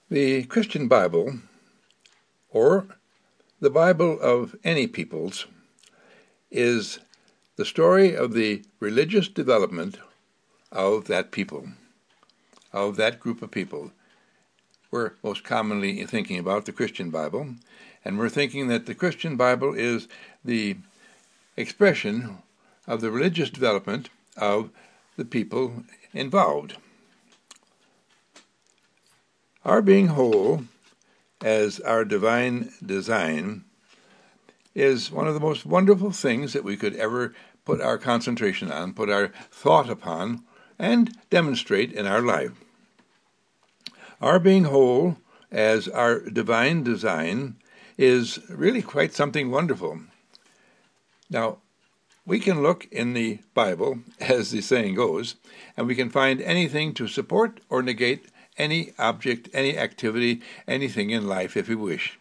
The Christian Bible, or the Bible of any peoples, is the story of the religious development of that people, of that group of people. We're most commonly thinking about the Christian Bible, and we're thinking that the Christian Bible is the expression of the religious development of the people involved. Our being whole as our divine design is one of the most wonderful things that we could ever put our concentration on, put our thought upon, and demonstrate in our life. Our being whole as our divine design is really quite something wonderful. Now, we can look in the Bible, as the saying goes, and we can find anything to support or negate any object, any activity, anything in life if we wish.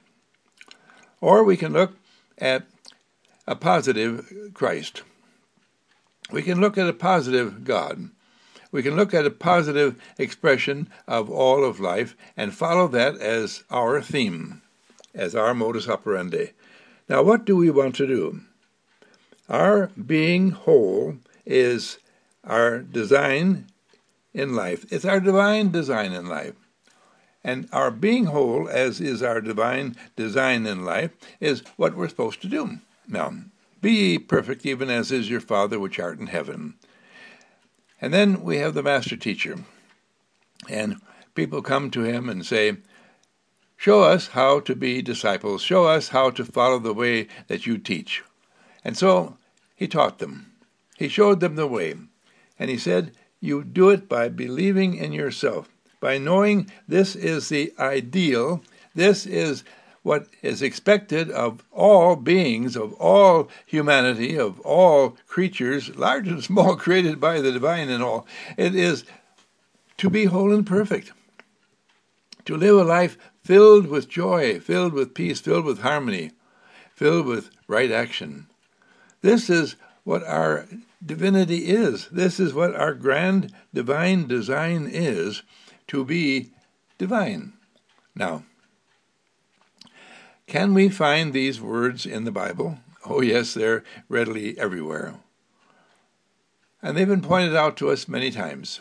Or we can look at a positive Christ. We can look at a positive God. We can look at a positive expression of all of life and follow that as our theme, as our modus operandi. Now, what do we want to do? Our being whole is our design in life. It's our divine design in life. And our being whole, as is our divine design in life, is what we're supposed to do. Now, be ye perfect, even as is your Father which art in heaven. And then we have the master teacher. And people come to him and say, show us how to be disciples. Show us how to follow the way that you teach. And so he taught them. He showed them the way. And he said, you do it by believing in yourself, by knowing this is the ideal, this is what is expected of all beings, of all humanity, of all creatures, large and small, created by the divine and all. It is to be whole and perfect, to live a life filled with joy, filled with peace, filled with harmony, filled with right action. This is what our divinity is. This is what our grand divine design is, to be divine. Now, can we find these words in the Bible? Oh yes, they're readily everywhere. And they've been pointed out to us many times.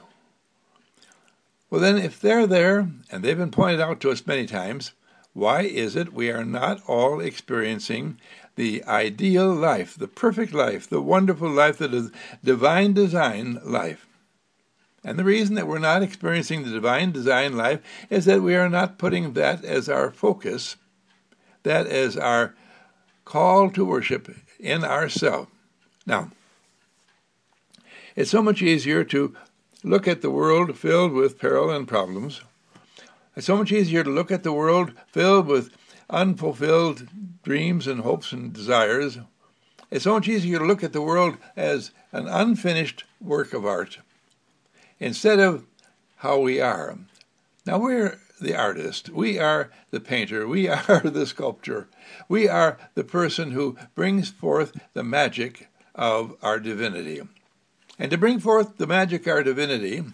Well then, if they're there, and they've been pointed out to us many times, why is it we are not all experiencing the ideal life, the perfect life, the wonderful life that is divine design life? And the reason that we're not experiencing the divine design life is that we are not putting that as our focus, that as our call to worship in ourselves. Now, it's so much easier to look at the world filled with peril and problems. It's so much easier to look at the world filled with unfulfilled dreams and hopes and desires. It's so much easier to look at the world as an unfinished work of art instead of how we are. Now, we're the artist. We are the painter. We are the sculptor. We are the person who brings forth the magic of our divinity. And to bring forth the magic of our divinity,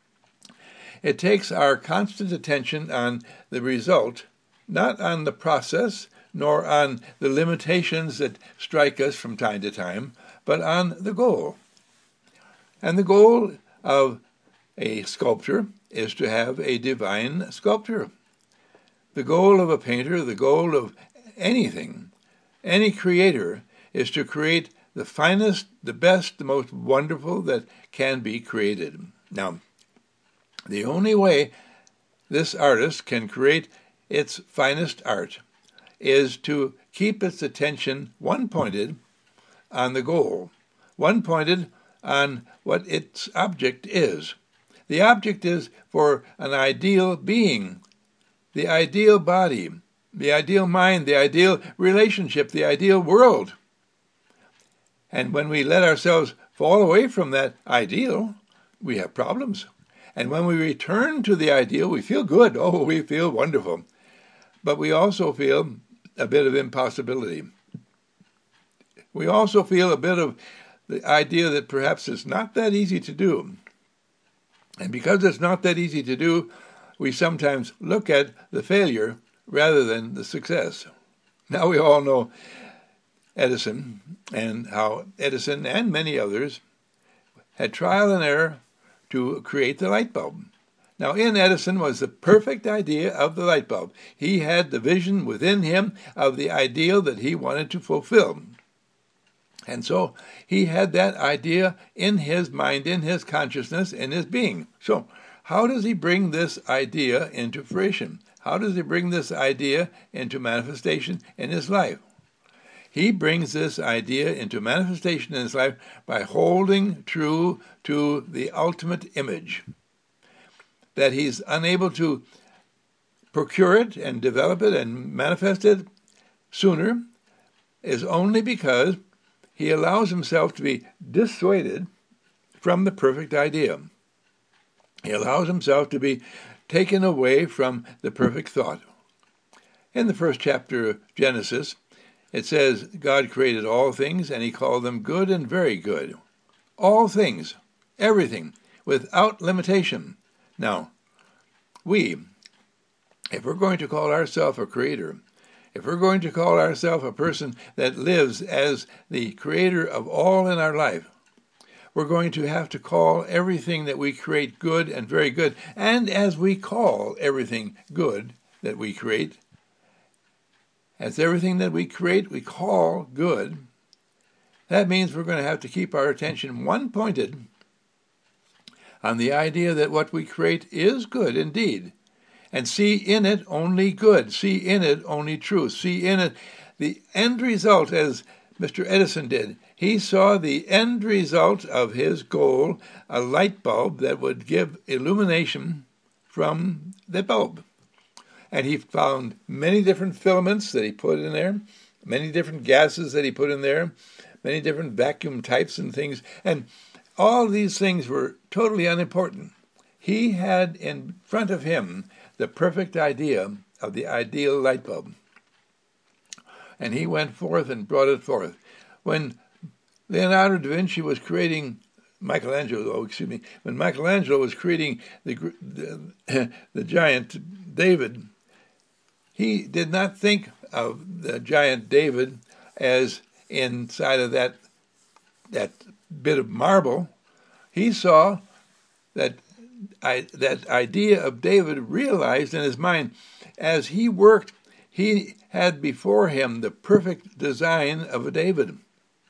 it takes our constant attention on the result, not on the process, nor on the limitations that strike us from time to time, but on the goal. And the goal of a sculptor is to have a divine sculpture. The goal of a painter, the goal of anything, any creator, is to create the finest, the best, the most wonderful that can be created. Now, the only way this artist can create its finest art is to keep its attention one-pointed on the goal, one-pointed on what its object is. The object is for an ideal being, the ideal body, the ideal mind, the ideal relationship, the ideal world. And when we let ourselves fall away from that ideal, we have problems. And when we return to the ideal, we feel good. Oh, we feel wonderful. But we also feel a bit of impossibility. We also feel a bit of the idea that perhaps it's not that easy to do. And because it's not that easy to do, we sometimes look at the failure rather than the success. Now we all know Edison and how Edison and many others had trial and error to create the light bulb. Now, in Edison was the perfect idea of the light bulb. He had the vision within him of the ideal that he wanted to fulfill. And so he had that idea in his mind, in his consciousness, in his being. So how does he bring this idea into fruition? How does he bring this idea into manifestation in his life? He brings this idea into manifestation in his life by holding true to the ultimate image. That he's unable to procure it and develop it and manifest it sooner is only because he allows himself to be dissuaded from the perfect idea. He allows himself to be taken away from the perfect thought. In the first chapter of Genesis, it says, God created all things, and he called them good and very good. All things, everything, without limitation. Now, if we're going to call ourselves a creator, if we're going to call ourselves a person that lives as the creator of all in our life, we're going to have to call everything that we create good and very good. And as we call everything good that we create, as everything that we create we call good, that means we're going to have to keep our attention one-pointed on the idea that what we create is good indeed, and see in it only good, see in it only truth, see in it the end result, as Mr. Edison did. He saw the end result of his goal, a light bulb that would give illumination from the bulb. And he found many different filaments that he put in there, many different gases that he put in there, many different vacuum types and things, and all these things were totally unimportant. He had in front of him the perfect idea of the ideal light bulb. And he went forth and brought it forth. When Leonardo da Vinci was creating when Michelangelo was creating the giant David, he did not think of the giant David as inside of that bit of marble. He saw that idea of David realized in his mind. As he worked, he had before him the perfect design of a David.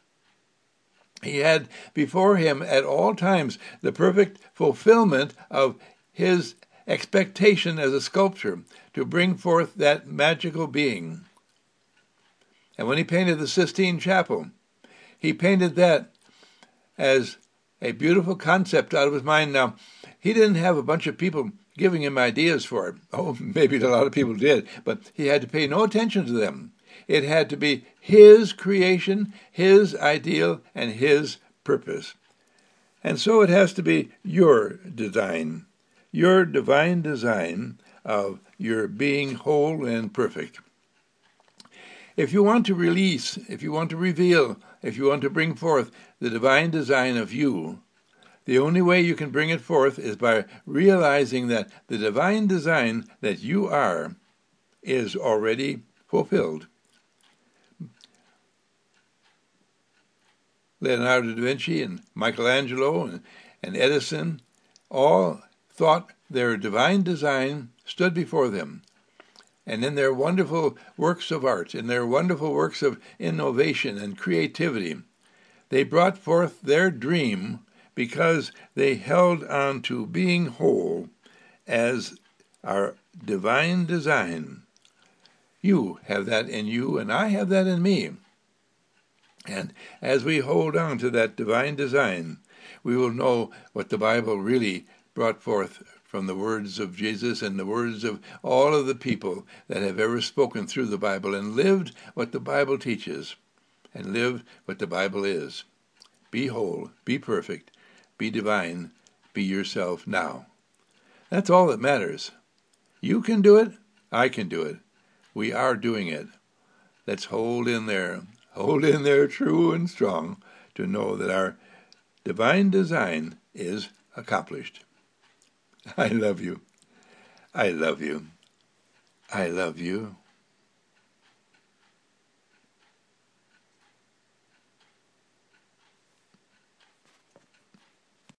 He had before him at all times the perfect fulfillment of his expectation as a sculptor to bring forth that magical being. And when he painted the Sistine Chapel, he painted that as a beautiful concept out of his mind. Now, he didn't have a bunch of people giving him ideas for it. Oh, maybe a lot of people did, but he had to pay no attention to them. It had to be his creation, his ideal, and his purpose. And so it has to be your design, your divine design of your being whole and perfect. If you want to release, if you want to reveal, if you want to bring forth the divine design of you, the only way you can bring it forth is by realizing that the divine design that you are is already fulfilled. Leonardo da Vinci and Michelangelo and Edison all thought their divine design stood before them. And in their wonderful works of art, in their wonderful works of innovation and creativity, they brought forth their dream because they held on to being whole as our divine design. You have that in you, and I have that in me. And as we hold on to that divine design, we will know what the Bible really brought forth from the words of Jesus and the words of all of the people that have ever spoken through the Bible and lived what the Bible teaches and lived what the Bible is. Be whole, be perfect, be divine, be yourself now. That's all that matters. You can do it, I can do it. We are doing it. Let's hold in there true and strong to know that our divine design is accomplished. I love you. I love you. I love you.